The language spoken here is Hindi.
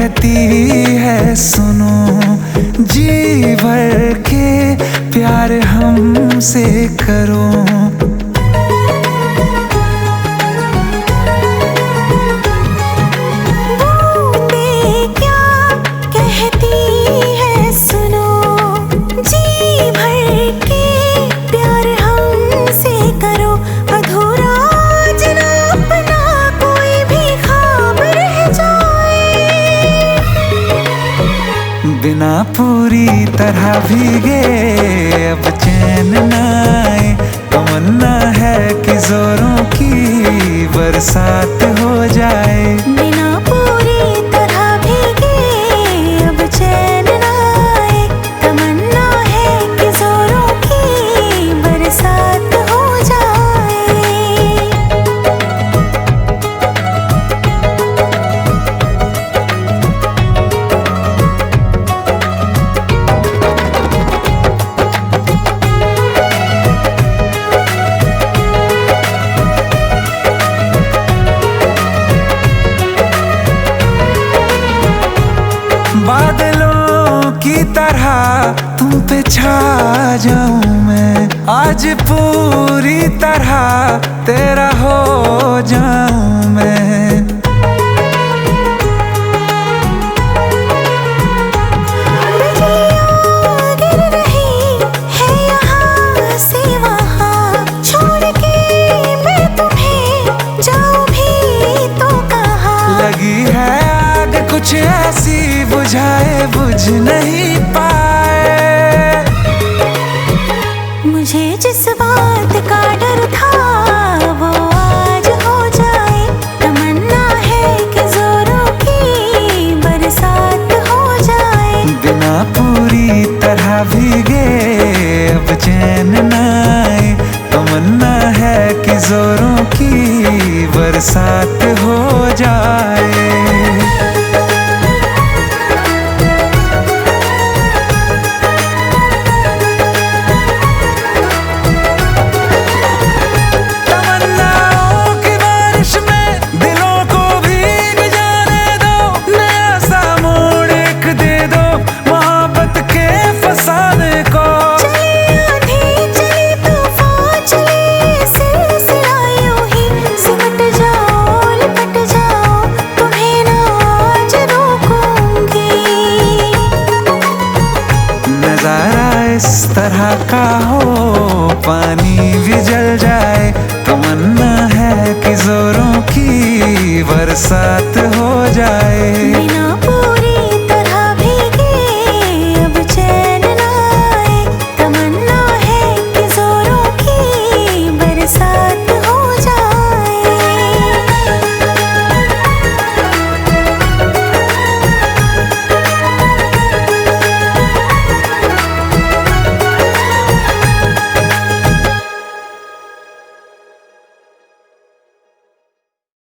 कहती है सुनो, जी भर के प्यार हमसे करो। बिना पूरी तरह भीगे अब चैन न आए, तमन्ना है कि जोरों की बरसात हो जाए। बिना पूरी तरह भीगे अब चैन न आए, तमन्ना है कि जोरों की बरसात हो जाए। बादलों की तरह तुम पे छा जाऊं मैं, आज पूरी तरह तेरा हो जाऊं मैं। बिजलियां गिर रही है यहाँ से वहाँ, छोड़ के मैं तुम्हें जाऊं भी तो कहाँ। लगी है आग कुछ ऐसी बुझाए बुझ नहीं पाए। मुझे जिस बात का डर था वो आज हो जाए, तमन्ना है कि जोरों की बरसात हो जाए। बिना पूरी तरह भीगे अब चैन न आए, तमन्ना है कि जोरों की बरसात हो जाए। इस तरह का हो पानी भी जल जाए, तमन्ना है कि जोरों की बरसात हो जाए।